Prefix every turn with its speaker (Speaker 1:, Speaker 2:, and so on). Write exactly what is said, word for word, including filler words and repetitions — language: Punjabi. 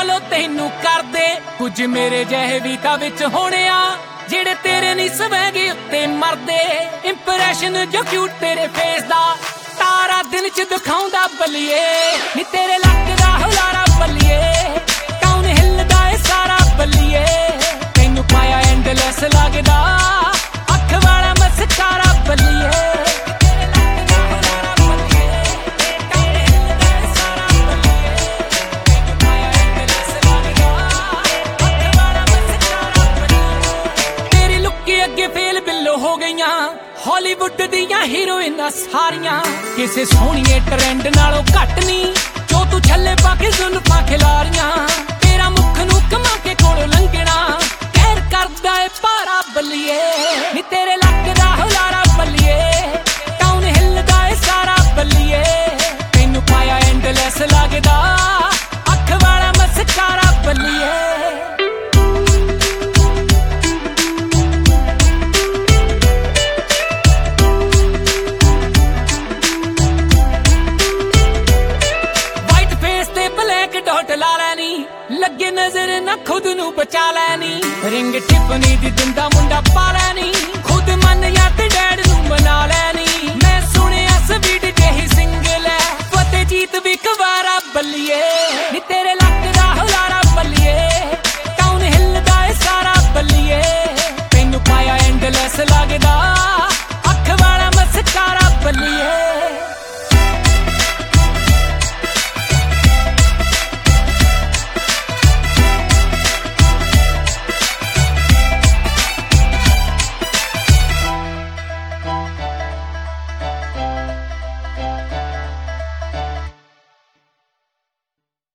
Speaker 1: ਫੋਲੋ ਤੈਨੂੰ ਕਰਦੇ ਕੁਝ ਮੇਰੇ ਜਿਹੇ ਵੀ ਤਾਂ ਵਿੱਚ ਹੋਣੇ ਆ ਜਿਹੜੇ ਤੇਰੇ ਨਹੀਂ ਸਵੈਗੇ ਉੱਤੇ ਮਰਦੇ ਇੰਪ੍ਰੈਸ਼ਨ ਜੋ ਕਿਊਟ ਤੇਰੇ ਫੇਸ ਦਾ ਤਾਰਾ ਦਿਨ ਚ ਦਿਖਾਉਂਦਾ ਬੱਲੀਏ ਨੀ ਤੇਰੇ ਲੱਕ ਦਾ ਹੁਲਾਰਾ ਬੱਲੀਏ ਟਾਊਨ ਹਿੱਲਦਾ ਏ ਸਾਰਾ ਬੱਲੀਏ ਤੈਨੂੰ ਪਾਇਆ ਐਂਡਲੈਸ ਲੱਗਦਾ ਅੱਖ ਵਾਲਾ ਮਸਕਾਰਾ ਬੱਲੀਏ ਹੋ ਗਈਆਂ ਹਾਲੀਵੁੱਡ ਦੀਆਂ ਹੀਰੋਇਨਾਂ ਸਾਰੀਆਂ ਕਿਸੇ ਸੋਹਣੀਏ ਟ੍ਰੈਂਡ ਨਾਲੋਂ ਘੱਟ ਨਹੀਂ ਜੋ ਤੂੰ ਛੱਲੇ ਪਾ ਕੇ ਜ਼ੁਲਫਾਂ ਖਿਲਾਰੀਆਂ ਤੇਰਾ ਮੁੱਖ ਨੂੰ ਕਮਾ ਕੇ ਕੋਲੋਂ ਲੰਘਣਾ ਕਹਿਰ ਕਰਦਾ ਏ ਭਾਰਾ ਬੱਲੀਏ ਨੀ ਤੇਰੇ ਲੱਕ ਦਾ ਹੁਲਾਰਾ ਬੱਲੀਏ ਟਾਊਨ ਹਿੱਲਦਾ ਏ ਸਾਰਾ ਬੱਲੀਏ ਤੈਨੂੰ ਪਾਇਆ ਐਂਡਲੈਸ ਲੱਗਦਾ ਅੱਖ ਵਾਲਾ ਮਸਕਾਰਾ ਬੱਲੀਏ ਲੱਗੇ ਨਜ਼ਰ ਨਾ ਖੁਦ ਨੂੰ ਬਚਾ ਲੈਣੀ ਰਿੰਗ ਟਿਫਨੀ ਦੀ ਦਿੰਦਾ ਮੁੰਡਾ ਪਾ ਲੈਣੀ ਖੁਦ ਮੰਨ ਜਾਂ ਤੇ ਡੈਡ ਨੂੰ ਮਨਾ ਲੈਣੀ ਮੈਂ ਸੁਣਿਆ ਸਵੀਟ ਜਿਹੀ ਸਿੰਗਲ ਐ ਫਤਿਹ ਜੀਤ ਵੀ ਕੁਵਾਰਾ ਬੱਲੀਏ ਨੀ